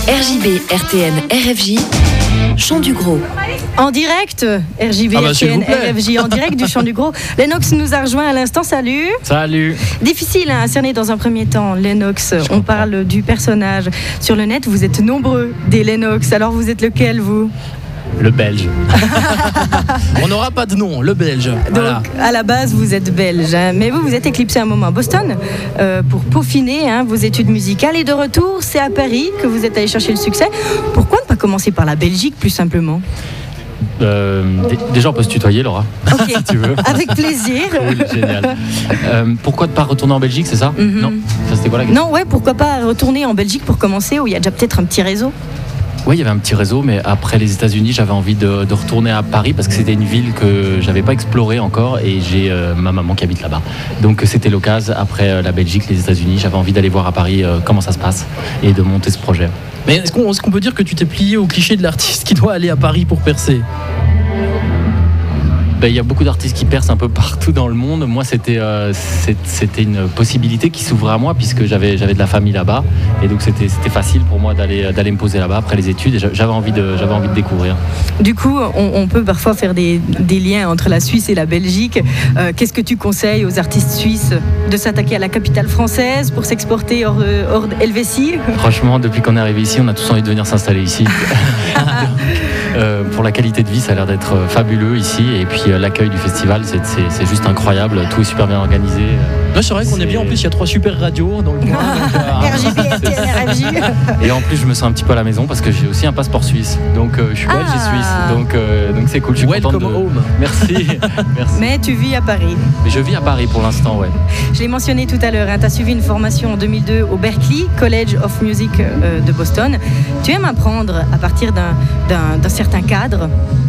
RJB, RTN, RFJ, Chant du Gros. En direct, RJB, RTN, RFJ, en direct du Chant du Gros. Lennox nous a rejoint à l'instant, salut. Salut. Difficile à cerner dans un premier temps, Lennox. On parle du personnage. Sur le net, vous êtes nombreux, des Lennox. Alors vous êtes lequel, vous ? Le Belge. On n'aura pas de nom, le Belge. Voilà. Donc, à la base, vous êtes belge, hein. Mais vous êtes éclipsé un moment à Boston pour peaufiner vos études musicales. Et de retour, c'est à Paris que vous êtes allé chercher le succès. Pourquoi ne pas commencer par la Belgique, plus simplement ? Déjà, on peut se tutoyer, Laura. Ok, si tu veux. Avec plaisir. Cool, génial. Pourquoi ne pas retourner en Belgique, c'est ça ? Non, ça c'était quoi la question ? Non, ouais, pourquoi pas retourner en Belgique pour commencer, où il y a déjà peut-être un petit réseau ? Oui, il y avait un petit réseau, mais après les États-Unis, j'avais envie de retourner à Paris parce que c'était une ville que j'avais pas explorée encore et j'ai ma maman qui habite là-bas. Donc c'était l'occasion, après la Belgique, les États-Unis, j'avais envie d'aller voir à Paris comment ça se passe et de monter ce projet. Mais est-ce qu'on peut dire que tu t'es plié au cliché de l'artiste qui doit aller à Paris pour percer ? Il y a beaucoup d'artistes qui percent un peu partout dans le monde. Moi, c'était une possibilité qui s'ouvrait à moi puisque j'avais de la famille là-bas. Et donc, c'était facile pour moi d'aller me poser là-bas après les études. Et j'avais envie de découvrir. Du coup, on peut parfois faire des liens entre la Suisse et la Belgique. Qu'est-ce que tu conseilles aux artistes suisses de s'attaquer à la capitale française pour s'exporter hors Helvétie ? Franchement, depuis qu'on est arrivé ici, on a tous envie de venir s'installer ici. Pour la qualité de vie, ça a l'air d'être fabuleux ici. Et puis l'accueil du festival, c'est juste incroyable. Tout est super bien organisé. Ouais, c'est vrai qu'on est bien. En plus, il y a 3 super radios dans le coin. RJB, RTN, RFJ. Et en plus, je me sens un petit peu à la maison parce que j'ai aussi un passeport suisse. Donc, je suis belge et suisse. Donc c'est cool. Je suis Welcome content home. Merci. Mais tu vis à Paris. Mais je vis à Paris pour l'instant, ouais. Je l'ai mentionné tout à l'heure. Tu as suivi une formation en 2002 au Berklee College of Music de Boston. Tu aimes apprendre à partir d'un certain cadre ?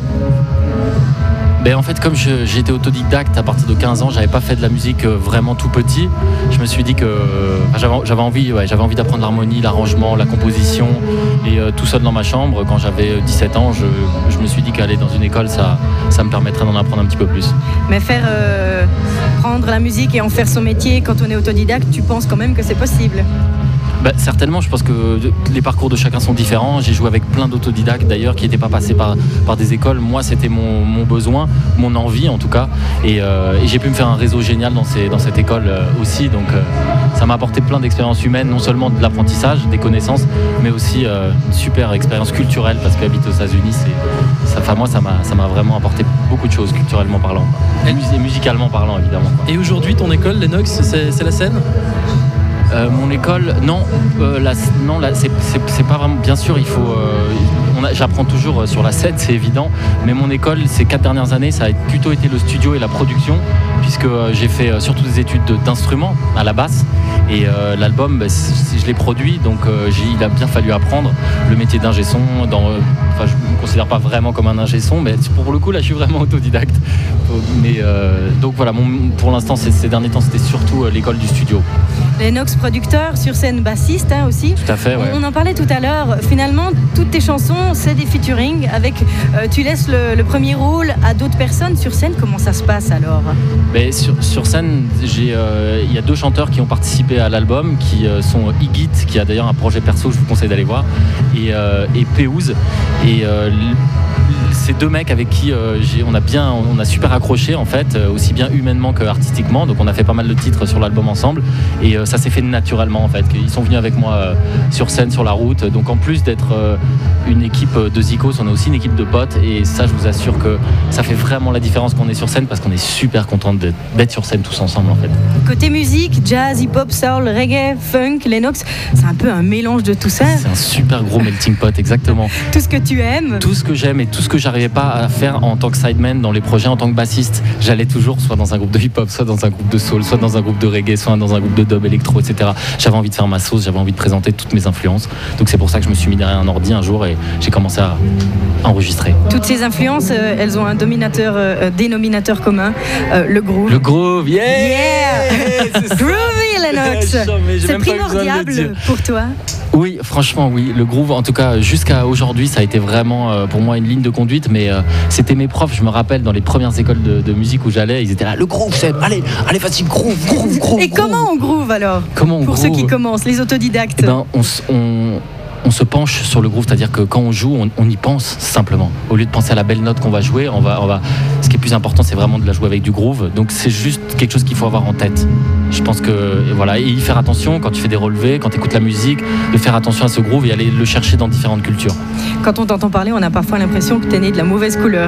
En fait, comme j'étais autodidacte à partir de 15 ans, j'avais pas fait de la musique vraiment tout petit. Je me suis dit que j'avais envie d'apprendre l'harmonie, l'arrangement, la composition et tout seul dans ma chambre. Quand j'avais 17 ans, je me suis dit qu'aller dans une école, ça me permettrait d'en apprendre un petit peu plus. Mais prendre la musique et en faire son métier quand on est autodidacte, tu penses quand même que c'est possible ? Certainement, je pense que les parcours de chacun sont différents. J'ai joué avec plein d'autodidactes d'ailleurs qui n'étaient pas passés par des écoles. Moi, c'était mon besoin, mon envie en tout cas. Et j'ai pu me faire un réseau génial dans cette école aussi. Donc ça m'a apporté plein d'expériences humaines, non seulement de l'apprentissage, des connaissances, mais aussi une super expérience culturelle parce qu'habiter aux États-Unis, moi, ça m'a vraiment apporté beaucoup de choses culturellement parlant. Et musicalement parlant, évidemment. Et aujourd'hui, ton école, Lennox, c'est la scène ? Mon école, c'est pas vraiment. Bien sûr, il faut. J'apprends toujours sur la scène, c'est évident. Mais mon école, ces 4 dernières années, ça a plutôt été le studio et la production, puisque j'ai fait surtout des études d'instruments à la basse. Et l'album, je l'ai produit, donc il a bien fallu apprendre le métier d'ingé son. Je ne me considère pas vraiment comme un ingé son, mais pour le coup, là, je suis vraiment autodidacte. Mais donc voilà, pour l'instant, ces derniers temps, c'était surtout l'école du studio. Lennox, producteur, sur scène bassiste aussi. Tout à fait, ouais. On en parlait tout à l'heure. Finalement, toutes tes chansons, c'est des featuring avec. Tu laisses le premier rôle à d'autres personnes sur scène. Comment ça se passe alors ? Sur scène, il y a 2 chanteurs qui ont participé à l'album, qui sont Igit, qui a d'ailleurs un projet perso que je vous conseille d'aller voir, et Peouz. Et ces 2 mecs avec qui on a super accroché en fait, aussi bien humainement que artistiquement. Donc on a fait pas mal de titres sur l'album ensemble et ça s'est fait naturellement en fait. Ils sont venus avec moi sur scène, sur la route. Donc en plus d'être une équipe de Zikos, on a aussi une équipe de potes et ça, je vous assure que ça fait vraiment la différence quand on est sur scène parce qu'on est super content d'être sur scène tous ensemble en fait. Côté musique, jazz, hip-hop, soul, reggae, funk, Lennox, c'est un peu un mélange de tout ça. C'est un super gros melting pot, exactement. Tout ce que tu aimes. Tout ce que j'aime et tout ce que j'arrivais pas à faire en tant que sideman dans les projets, en tant que bassiste. J'allais toujours soit dans un groupe de hip-hop, soit dans un groupe de soul, soit dans un groupe de reggae, soit dans un groupe de dub électro, etc. J'avais envie de faire ma sauce, j'avais envie de présenter toutes mes influences. Donc c'est pour ça que je me suis mis derrière un ordi un jour et j'ai commencé à enregistrer. Toutes ces influences, elles ont un dénominateur commun, le groove. Le groove, yeah, Groovy, Lennox. C'est primordial pour toi. Oui, franchement, oui. Le groove, en tout cas, jusqu'à aujourd'hui, ça a été vraiment pour moi une ligne de conduite. Mais c'était mes profs, je me rappelle, dans les premières écoles de musique où j'allais, ils étaient là, le groove, c'est allez, facile, groove. Et comment on groove alors? Pour ceux qui commencent, les autodidactes. on se penche sur le groove, c'est-à-dire que quand on joue, on y pense simplement. Au lieu de penser à la belle note qu'on va jouer, ce qui est plus important, c'est vraiment de la jouer avec du groove. Donc c'est juste quelque chose qu'il faut avoir en tête. Je pense que voilà, et y faire attention quand tu fais des relevés, quand tu écoutes la musique, de faire attention à ce groove et aller le chercher dans différentes cultures. Quand on t'entend parler, on a parfois l'impression que t'es né de la mauvaise couleur.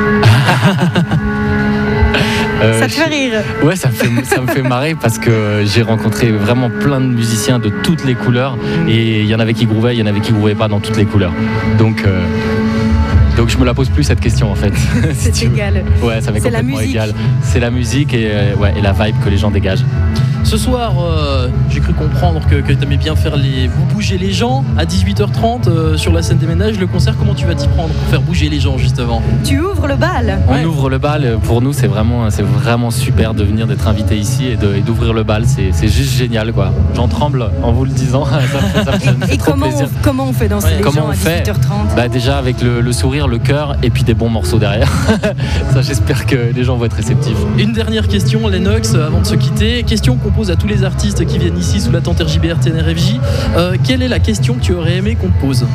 Ça te fait rire? Ouais, ça me fait marrer parce que j'ai rencontré vraiment plein de musiciens de toutes les couleurs et il y en avait qui groovaient, il y en avait qui groovaient pas dans toutes les couleurs. Donc je me la pose plus cette question en fait. C'est égal. Ouais, ça m'est complètement égal. C'est la musique et la vibe que les gens dégagent. Ce soir, j'ai cru comprendre que tu aimais bien faire bouger les gens à 18h30 sur la scène des ménages. Le concert, comment tu vas t'y prendre pour faire bouger les gens justement? Tu ouvres le bal. On ouvre le bal. Pour nous, c'est vraiment super de venir, d'être invité ici et d'ouvrir le bal. C'est juste génial, quoi. J'en tremble en vous le disant. Ça me fait trop plaisir. Comment on fait danser les gens à 18h30? Déjà avec le sourire, le cœur et puis des bons morceaux derrière. Ça, j'espère que les gens vont être réceptifs. Une dernière question, Lennox, avant de se quitter. Question qu'on pose à tous les artistes qui viennent ici sous la tente RJBR TNRFJ. Quelle est la question que tu aurais aimé qu'on te pose?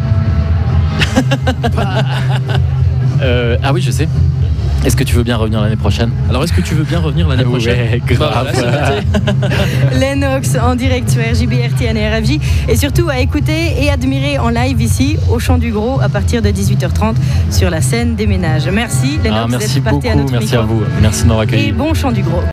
Ah oui, je sais. Est-ce que tu veux bien revenir l'année prochaine? Alors, est-ce que tu veux bien revenir l'année prochaine? Ouais, grave. Lennox en direct sur RJBR TNRFJ et surtout à écouter et admirer en live ici au Chant du Gros à partir de 18h30 sur la scène des ménages. Merci Lennox merci d'être parti beaucoup, à notre merci micro. à vous. Merci de m'avoir accueilli. Et bon Chant du Gros.